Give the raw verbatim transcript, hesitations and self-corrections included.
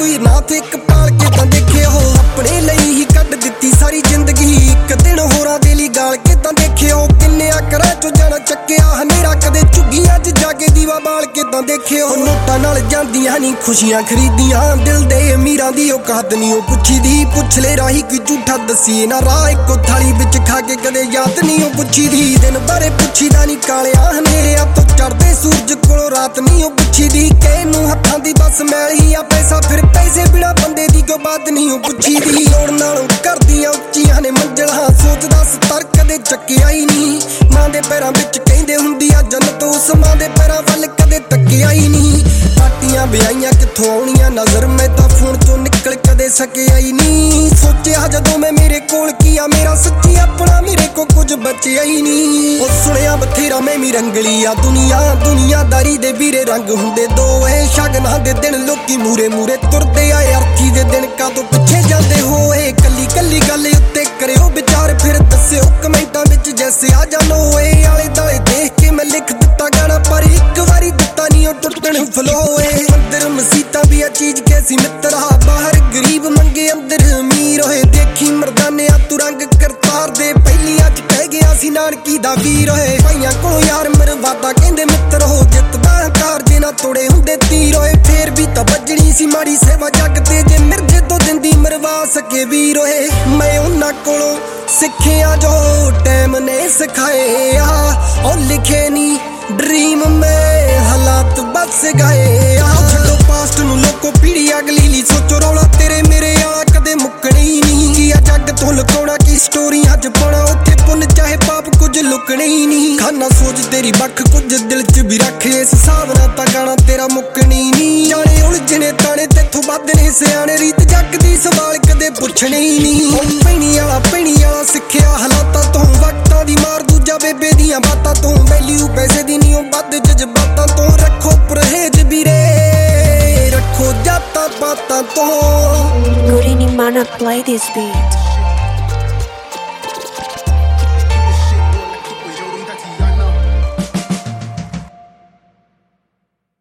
ਵੀਰ ਨਾ ਤੇ ਇੱਕ ਪਾਲ ਕੇ ਤਾਂ ਦੇਖੇ ਉਹ ਆਪਣੇ ਲਈ ਹੀ ਕੱਢ ਦਿੱਤੀ ਸਾਰੀ ਜ਼ਿੰਦਗੀ ਇੱਕ ਦਿਨ ਹੋਰਾਂ ਦੇ ਲਈ ਗਾਲ ਕੇ ਤਾਂ ਦੇਖੇ ਉਹ ਕਿੰਨੇ ਆਕਰਾਂ ਚੋਂ ਜਾਣਾ ਚੱਕਿਆ ਹਨੇਰਾ ਕਦੇ ਝੁੱਗੀਆਂ 'ਚ ਜਾ ਕੇ ਦੀਵਾ ਬਾਲ ਕੇ ਤਾਂ ਦੇਖੇ ਉਹ ਨੋਟਾਂ ਨਾਲ ਜਾਂਦੀਆਂ ਨਹੀਂ ਖੁਸ਼ੀਆਂ ਖਰੀਦੀਆਂ ਦਿਲ ਦੇ ਅਮੀਰਾਂ ਦੀ ਔਕਾਤ ਨਹੀਂ ਉਹ ਪੁੱਛੀ ਦੀ ਪੁੱਛ ਲੈ ਰਾਹੀ ਕੋਈ ਝੂਠਾ ਦੱਸੀਏ ਨਾ ਰਾਹ ਇੱਕੋ ਥਾਲੀ ਵਿੱਚ ਖਾ ਕੇ ਕਦੇ ਯਾਦ ਨਹੀਂ ਉਹ ਪੁੱਛੀ ਦੀ ਦਿਨ ਬਾਰੇ ਪੁੱਛੀਦਾ ਨਹੀਂ ਕਾਲਿਆ ਹਨੇਰਿਆਂ ਤੋਂ ਚੜ੍ਹਦੇ ਸੂਰਜ ਕੋਲੋਂ ਰਾਤ ਨਹੀਂ ਉਹ ਪੁੱਛੀ ਦੀ ਕਿਸੇ ਨੂੰ ਹੱਥਾਂ ਦੀ ਬਸ ਮੈਲ ਹੀ ਆ ਪੈਸਾ ਫਿਰ ਪੈਸੇ ਬਿਨਾ ਬੰਦੇ ਦੀ ਕੋਈ ਬਾਤ ਨਹੀਂ ਉਹ ਪੁੱਛੀ ਦੀ ਲੋੜ ਨਾਲੋਂ ਕਰਦੀਆਂ ਉੱਚੀਆਂ ਨੇ ਮੰਜ਼ਲਾਂ ਸੋਚਦਾ ਸਤਰ ਕਦੇ ਚੱਕਿਆ ਹੀ ਨਹੀਂ ਮਾਂ ਦੇ ਪੈਰਾਂ ਵਿੱਚ ਕਹਿੰਦੇ ਹੁੰਦੀ ਆ ਜੰਨਤ ਉਸ ਮਾਂ ਦੇ ਪੈਰਾਂ ਵੱਲ ਕਦੇ ਤੱਕਿਆ ਹੀ ਨਹੀਂ ਪਾਟੀਆਂ ਵਿਆਹੀਆਂ ਕਿੱਥੋਂ ਆਉਣੀਆਂ ਨਜ਼ਰ ਮੈਂ ਤਾਂ ਫੋਨ ਚੋਂ ਨਿਕਲ ਕਦੇ ਸਕਿਆ ਹੀ ਨਹੀਂ ਸੋਚਿਆ ਜਦੋਂ ਮੈਂ ਮੇਰੇ ਕੋਲ ਕੀ ਆ ਮੇਰਾ ਸੱਚੀ ਆਪਣਾ ਮੇਰੇ ਕੋ ਕੁਝ ਬਚਿਆ ਹੀ ਨਹੀਂ ਉਹ ਸੁਣਿਆ ਬਥੇਰਾ ਮੈਂ ਵੀ ਰੰਗਲੀ ਆ ਦੁਨੀਆ ਦੁਨੀਆਦਾਰੀ ਦੇ ਵੀਰੇ ਰੰਗ ਹੁੰਦੇ ਦੋ ਏ ਸ਼ਗਨਾਂ ਦੇ ਦਿਨ ਲੋਕੀ ਮੂਰੇ ਮੂਰੇ ਤੁਰਦੇ ਆ ਅਰਥੀ ਦੇ ਦਿਨ ਕਾਦੋਂ ਪਿੱਛੇ ਜਾਂਦੇ ਹੋਏ ਕੱਲੀ ਕੱਲੀ ਗੱਲ ਉੱਤੇ ਕਰਿਓ ਵਿਚਾਰ ਫਿਰ ਦੱਸਿਓ ਕਮੈਂਟਾਂ ਵਿੱਚ ਜੈਸੇ ਆ ਜਾਨੋ ਏ ਆਲੇ ਦਾਲੇ ਦੇਖ ਕੇ ਮੈਂ ਲਿਖ ਦਿੱਤਾ ਗਾਣਾ ਪਰ ਇੱਕ ਵਾਰੀ ਦਿੱਤਾ ਨਹੀਂ ਉਹ ਟੁੱਟਣ ਫਲੋਏ ਅੰਦਰ ਮਸੀਤਾਂ ਵੀ ਆ ਚੀਜ਼ ਕੈਸੀ ਮਿੱਤਰਾ ਬਾਹਰ ਗਰੀਬ ਮੰਗੇ ਅੰਦਰ ਅਮੀਰ ਹੋਏ ਦੇਖੀ ਮਰਦਾਨਿਆਂ ਤੂੰ ਰੰਗ ਕਰਤਾਰ ਦੇ ਪਹਿਲੀਆਂ 'ਚ ਕਹਿ ਗਿਆ ਸੀ ਨਾਨਕੀ ਦਾ ਵੀਰ ਹੋਏ ਭਾਈਆਂ ਕੋਲੋਂ ਯਾਰ ਮਰਵਾਦਾ ਕਹਿੰਦੇ ਮਿੱਤਰ ਹੋ ਜਿੱਤਦਾ ਹੰਕਾਰ ਜੇ ਨਾ ਤੋੜੇ ਹੁੰਦੇ ਤੀਰ ਹੋਏ ਫੇਰ ਵੀ ਤਾਂ ਵੱਜਣੀ ਸੀ ਮਾੜੀ ਸੇਵਾ ਜੱਗ ਤੇ ਜੇ ਮਿਰਜੇ ਤੋਂ ਦਿੰਦੀ ਮਰਵਾ ਸਕੇ ਵੀਰ ਹੋਏ ਮੈਂ ਉਹਨਾਂ ਕੋਲੋਂ ਸਿੱਖਿਆ ਜੋ ਟਾਈਮ ਨੇ ਸਿਖਾਏ ਆ ਉਹ ਲਿਖੇ ਨਹੀਂ ਡ੍ਰੀਮ ਮੈਂ ਹਾਲਾਤ ਬਸ ਗਏ ਆ ਛੱਡੋ ਪਾਸਟ ਨੂੰ ਲੋਕੋ ਪੀੜੀ ਅਗਲੀ ਲਈ ਸੋਚੋ ਰੌਲਾ ਤੇਰੇ ਮੇਰੇ ਆ ਕਦੇ ਮੁੱਕਣੀ ਹੀ ਨਹੀਂ ਕੀ ਆ ਜੱਗ ਤੋਂ ਲੁਕਾਉਣਾ ਕੀ ਸਟੋਰੀਆਂ 'ਚ ਪਾਉਣਾ ਉੱਥੇ ਪੁੰਨ ਚਾਹੇ ਪਾਪ ਕੁਝ ਲੁਕਣੇ ਹੀ ਨਹੀਂ ਖਾਨਾ ਸੋਚ ਤੇਰੀ ਬੱਖ ਕੁਝ ਦਿਲ 'ਚ ਵੀ ਰੱਖ ਇਸ ਹਿਸਾਬ ਨਾਲ ਤਾਂ ਗਾਣਾ ਤੇਰਾ ਮੁੱਕਣੀ ਨਹੀਂ ਜਾਣੇ ਉਲਝਣੇ ਤਾਣੇ ਤੇਥੋਂ ਵੱਧ ਨੇ ਸਿਆਣੇ ਰੀਤ ਜੱਗ ਦੀ ਸਵਾਲ ਕਦੇ ਪੁੱਛਣੇ ਹੀ ਨਹੀਂ ਉਹ ਪੈਣੀ ਵਾਲਾ ਪੈਣੀ ਵਾਲਾ ਸਿੱਖਿਆ ਹਾਲਾਤਾਂ ਤੋਂ ਵਕਤਾਂ ਦੀ ਮਾਰ ਦੂਜਾ ਬੇਬੇ ਦੀਆਂ ਬਾਤਾਂ ਤੋਂ ਵੈਲਿਊ ਪੈਸੇ ਦੀ ਨਹੀਂ ਉਹ ਵੱਧ ਜਜ਼ਬਾਤਾਂ ਤੋਂ ਰੱਖੋ ਪਰਹੇਜ ਵੀਰੇ ਰੱਖੋ ਜਾਤਾਂ ਪਾਤਾਂ ਤੋਂ Good evening, man, play this beat.